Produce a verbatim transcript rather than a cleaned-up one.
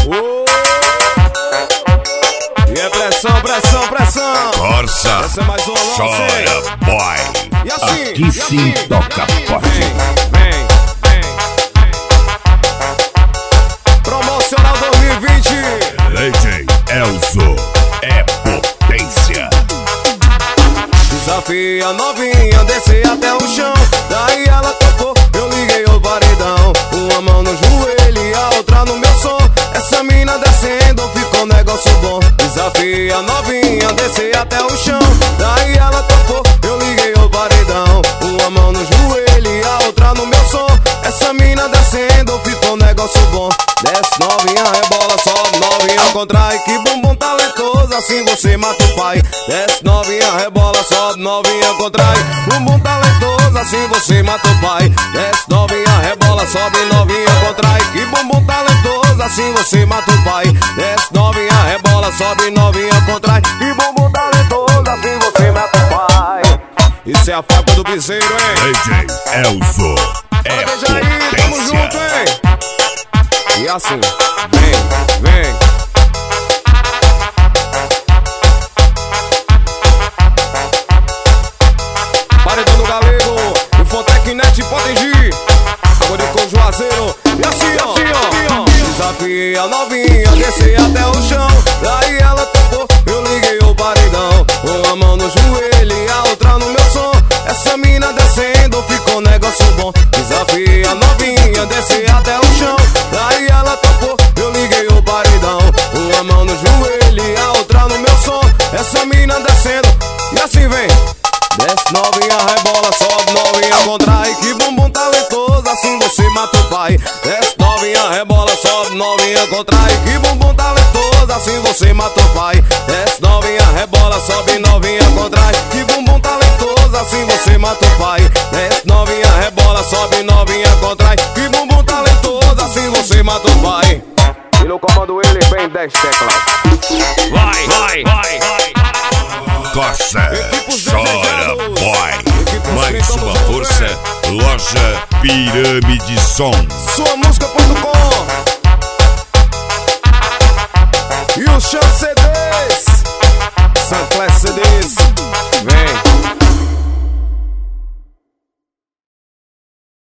Oh! E é pressão, pressão, pressão. Força. Essa é mais uma nossa. Chora, boy. E assim, Aqui e sim assim, toca e assim, forte. Vem, vem, vem, vem. Promocional dois mil e vinte. Legend Elzo é potência. Desafia novinha, descer até o chão. Daí ela tocou, eu liguei o paredão. Uma mão no joelho e a outra no meu som. Essa mina descendo, ficou um negócio bom. Desafia novinha, descer até o chão. Daí ela tocou, eu liguei o paredão. Uma mão no joelho e a outra no meu som. Essa mina descendo, ficou um negócio bom. Desce novinha, rebola, sobe novinha, contrai. Que bumbum talentoso, assim você mata o pai. Desce novinha, rebola, sobe novinha, contrai. Bumbum talentoso, assim você mata o pai. Desce novinha, rebola, sobe novinha, contrai. Que bumbum talentoso, assim você mata o pai. Desce novinha, rebola, sobe novinha, contrai. Que bumbum talentoso, assim você mata o pai. Isso é a fábrica do piseiro, hein? Legend Elzo é Deixa aí, tamo junto, potência. hein? E assim, vem, vem. Paredão do Galego, o Fontecnet Potengi, Água de Coco Juazeiro. E assim, ó, ó. Desafia novinha, descer até o chão. Daí ela tocou, eu liguei o paredão. Uma mão no joelho e a outra no meu som. Essa mina descendo, ficou um negócio bom. Desafia novinha, descer até o chão. Daí ela tocou, eu liguei o paredão. Uma mão no joelho e a outra no meu som. Essa mina descendo, e assim vem. Desce novinha, rebola, sobe novinha, contrai. Que bumbum talentoso, assim você mata o pai. Desce novinha, rebola, sobe novinha, contrai. Que bumbum talentoso, assim você mata o pai. Desce novinha, rebola, sobe novinha, contrai. Que bumbum talentoso, assim você mata o pai. Desce novinha, rebola, sobe novinha, contrai. Que bumbum talentoso, assim você mata o pai. E no comando ele vem dez teclas. Vai, vai, vai, vai. Coça, chora, boy. Mais uma força, loja Pirâmide Som. Sua música ponto com